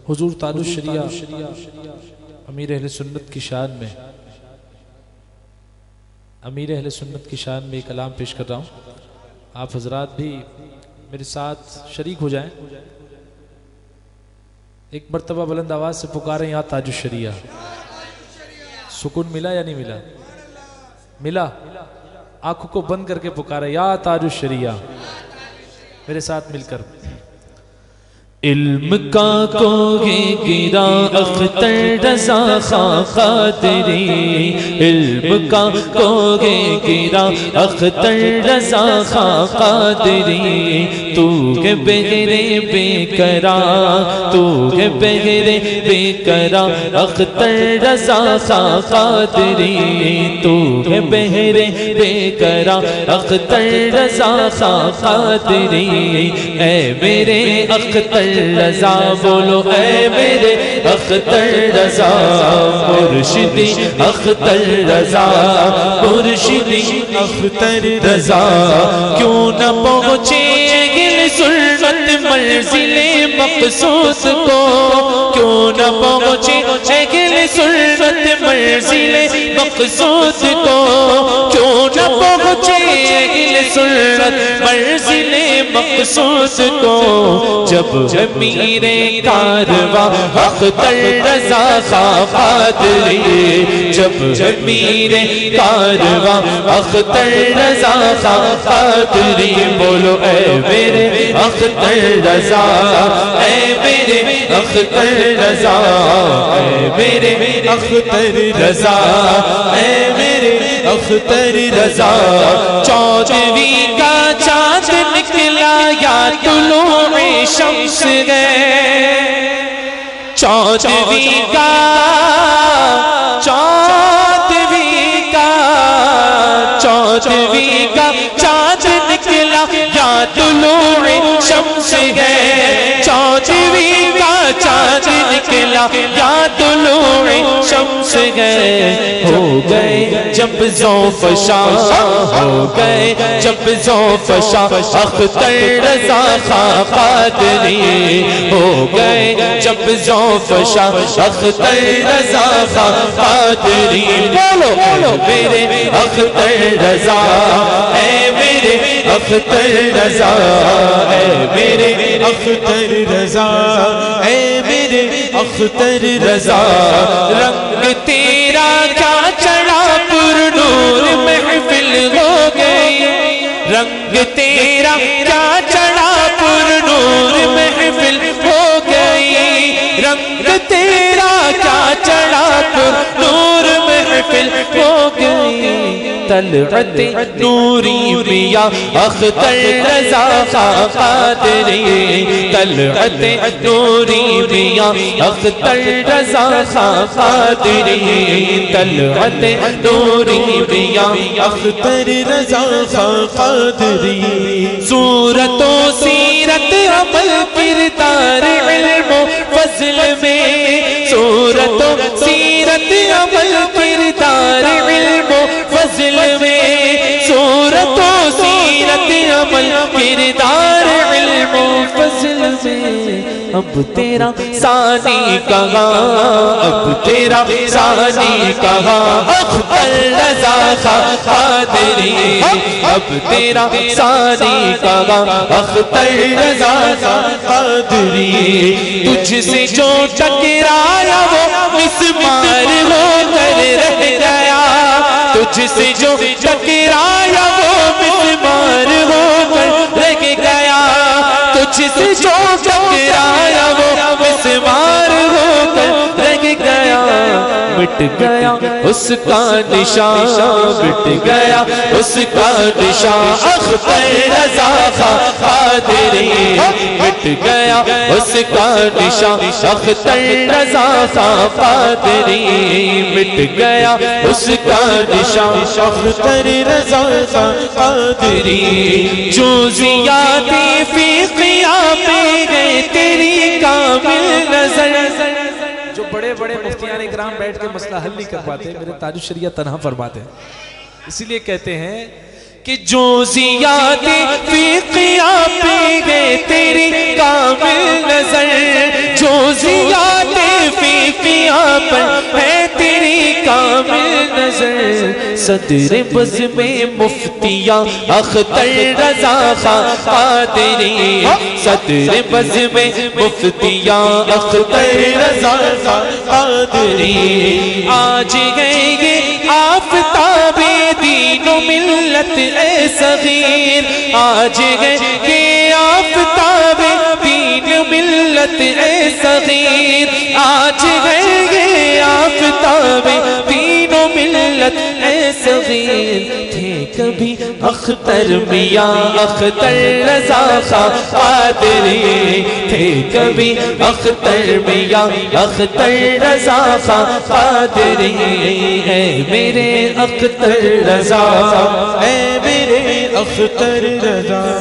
حضور تاج الشریعہ امیر اہل سنت کی شان میں ایک کلام پیش کر رہا ہوں. آپ حضرات بھی میرے ساتھ شریک ہو جائیں. ایک مرتبہ بلند آواز سے پکاریں یا تاج الشریعہ. سکون ملا یا نہیں ملا؟ ملا. آنکھوں کو بند کر کے پکاریں یا تاج الشریعہ. میرے ساتھ مل کر. علم کا کوہ گرا اختر رضا خاں قادری، علم کا کوہ گرا اختر رضا خاں قادری، تو ہے بغیر بے قرار، تو ہے بغیر بے قرار اختر رضا خاں قادری، تو ہے بغیر بے قرار اختر رضا خاں قادری. اے میرے اختر رضا بولو، اے میرے اختر رضا، مرشدی اختر رضا، مرشدی اختر رضا. کیوں نہ پہنچے گل سنت منزل مقصود کو، کیوں نہ پہنچے گل سنت منزل مقصود کو، کیوں نہ پہنچے گل سنت منزل مقصود کو. جب امیر کارواں اختر رضا خاں قادری، جب امیر کارواں اختر رضا خاں قادری، بولو اے میرے اختر رضا، اے میرے اختر رضا، اے میرے اختر رضا، اے میرے اختر رضا. 14ویں کا چاند نکلا یا طلوع شمس ہے، 14ویں کا چاند نکلا یا طلوع شمس ہے، 14ویں کا چاند نکلا یا طلوع شمس ہے. ہو گئے جب ذوف شاہ، ہو گئے جب ذوف شاہ اختر رضا خاں قادری، ہو گئے جب ذوف شاہ اختر رضا خاں قادری. بولو بولو میرے اختر رضا، اے میرے اختر رضا، اے میرے اختر رضا، اے میرے اختر رضا. رنگ تیرا کیا چڑھا پر نور محفل ہو گئی، رنگ تیرا کیا چڑھا پر نور محفل ہو گئی، رنگ تیرا کیا چڑھا پر نور محفل ہو گئی. طلعت نوری میاں اختر رضا خاں قادری، طلعت نوری میاں اختر رضا خاں قادری، طلعت نوری میاں اختر رضا خاں قادری. صورت و سیرت عمل کردار علم و فضل میں، صورت و سیرت عمل کردار علم و فضل میں، صورت و سیرت عمل کردار علم و فضل میں. اب تیرا ثانی کہاں، اب تیرا ثانی کہاں اختر رضا خاں قادری، اب تیرا ثانی کہاں اختر رضا خاں قادری. تجھ سے جو ٹکرایا وہ مسمار ہو کر رہ گیا، تجھ سے جو ٹکرایا وہ مسمار ہو کر رہ گیا، تجھ سے جو ٹکرایا وہ مسمار ہو کر رہ گیا. مٹ گیا اس کا نشان، مٹ گیا اس کا نشان اختر رضا خاں قادری، مٹ گیا اس کا نشان اختر رضا خاں قادری، مٹ گیا اس کا نشان اختر رضا خاں قادری. جو زیادی فی قیام ہے تیری کامل نظر. جو بڑے بڑے مفتیان اکرام بیٹھ کے مسئلہ حل نہیں کر پاتے، میرے تاج الشریعہ تنہا فرماتے ہیں. اسی لیے کہتے ہیں کہ جو زیادی فی قیام ہے تیری کامل نظر، جو زیادی پر ہے تیری کامل نظر صدر بز میں مفتیاں اختر رضا خان قادری صدر بز میں مفتیاں اختر رضا خان قادری آج گئے یہ آفتاب دین و ملت اے صغیر آج گئے یہ آفتاب دین و ملت اے صغیر آج گئے یہ آفتاب دین و ملت اے صغیر تھے کبھی اختر میاں اختر رضا خان قادری تھے کبھی اختر میاں اختر رضا خان قادری اے میرے اختر رضا اے میرے اختر رضا